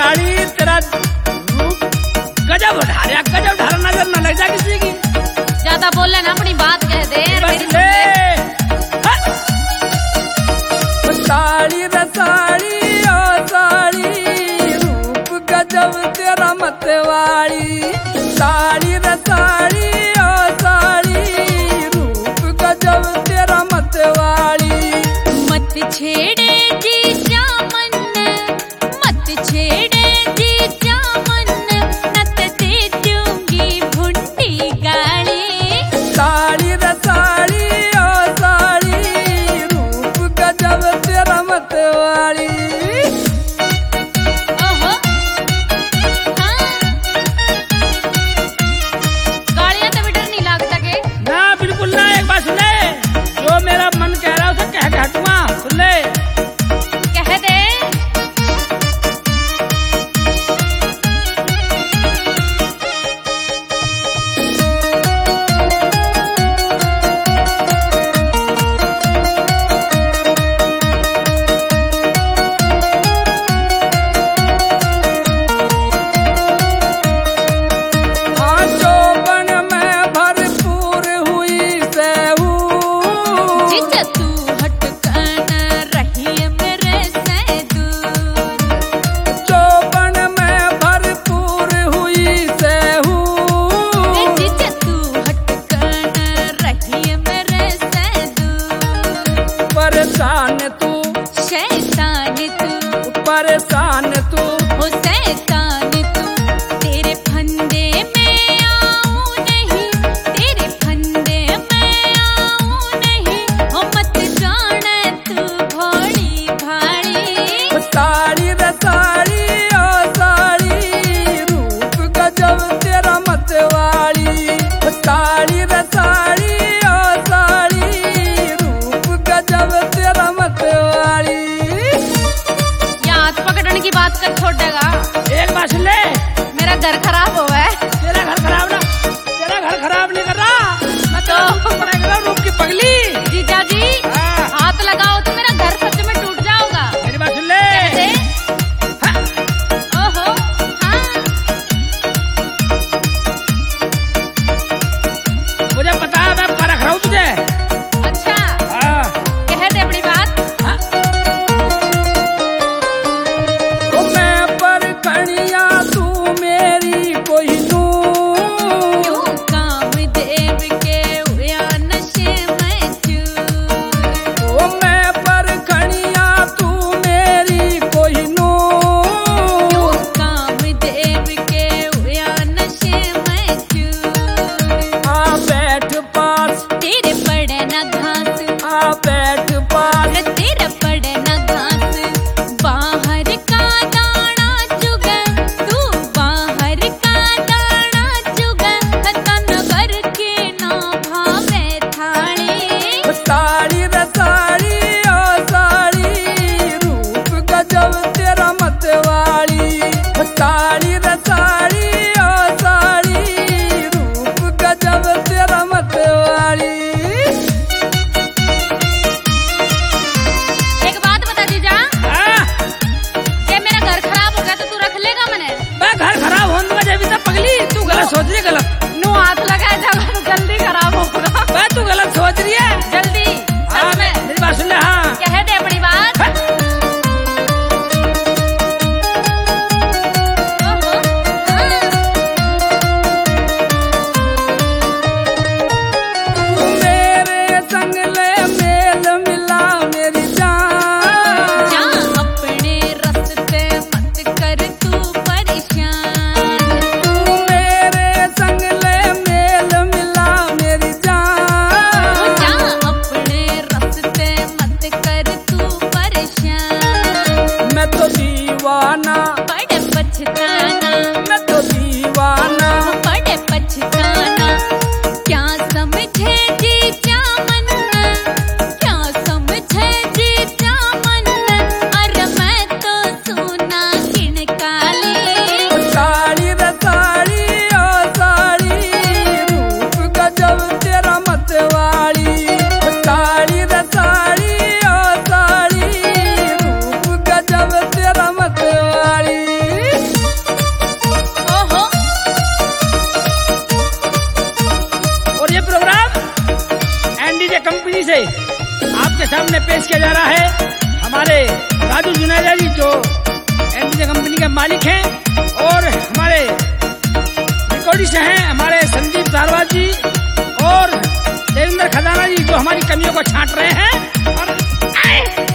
साड़ी तेरा रूप गजब उठा रहा, गजब उठा रहा, नजर न लग जा किसी की। ज्यादा बोल लेना, अपनी बात कह दे। साड़ी रे साड़ी ओ साड़ी, रूप गजब तेरा मतवाड़ी। साड़ी रे साड़ी ओ साड़ी, रूप गजब तेरा मतवाड़ी। मत छेड़े जी जामन, मत छेड़े जी जामन, नत दे दूंगी भुंडी गाली। साड़ी रे साड़ी ओ साड़ी, रूप गजब तेरा मतवाड़ी। ओहो हाँ, गाड़ियां तो बिटर नहीं लागता के। ना बिल्कुल ना, एक बात सुने, जो मेरा मन कह रहा है उसे कह के हटूंगा, सुन ले। कह दे। परेशान तू, शैतान तू, परेशान तू, हो शैतान तू। तेरे फंदे में आऊं नहीं, तेरे फंदे में आऊं नहीं, हो मत जाने तू भोली भाली। साड़ी रे साड़ी ओ साड़ी, रूप गजब तेरा मतवाड़ी। साड़ी रे साड़ी ओ साड़ी, रूप गजब तेरा मतवाड़ी। याद पकड़ने की बात कर छोड़ेगा। एक बात सुन ले, मेरा घर खराब हुआ है। तेरा घर खराब ना, तेरा घर खराब नहीं कर रहा मैं तो रूप की पगली। जीजा जी हाथ लगाओ तो मेरा घर सच में टूट जाओगा। मेरी बात सुन ले। कह दे। हाँ। ओहो हाँ, मुझे पता है, मैं परख रहा हूँ तुझे। अच्छा हाँ। कह दे अपनी बात। हाँ। तो मैं पर खड़िया, तू मेरी कोई सामने पेश किया जा रहा है हमारे राजू जुनेजा जी, जो एमजे कंपनी के मालिक हैं, और हमारे रिकॉर्डिस्ट हैं हमारे संदीप धारवाल जी और देवेंद्र खजाना जी, जो हमारी कमियों को छांट रहे हैं। और